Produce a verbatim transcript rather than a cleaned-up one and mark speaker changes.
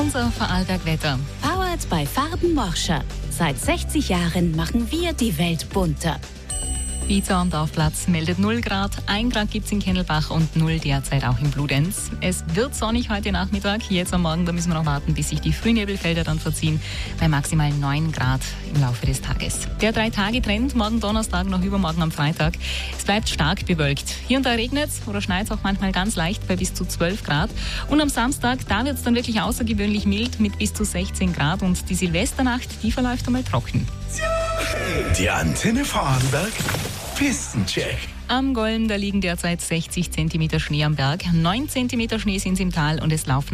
Speaker 1: Unser Vorarlberg-Wetter.
Speaker 2: Powered by Farben Morscher. Seit sechzig Jahren machen wir die Welt bunter.
Speaker 1: Viza am Dorfplatz meldet null Grad, ein Grad gibt es in Kennelbach und null derzeit auch in Bludenz. Es wird sonnig heute Nachmittag, jetzt am Morgen, da müssen wir noch warten, bis sich die Frühnebelfelder dann verziehen, bei maximal neun Grad im Laufe des Tages. Der Drei-Tage-Trend, morgen Donnerstag, noch übermorgen am Freitag. Es bleibt stark bewölkt. Hier und da regnet es oder schneit es auch manchmal ganz leicht bei bis zu zwölf Grad. Und am Samstag, da wird es dann wirklich außergewöhnlich mild mit bis zu sechzehn Grad und die Silvesternacht, die verläuft einmal trocken.
Speaker 3: Die Antenne Vorarlberg Pistencheck.
Speaker 1: Am Golm, da liegen derzeit sechzig Zentimeter Schnee am Berg, neun Zentimeter Schnee sind im Tal und es laufen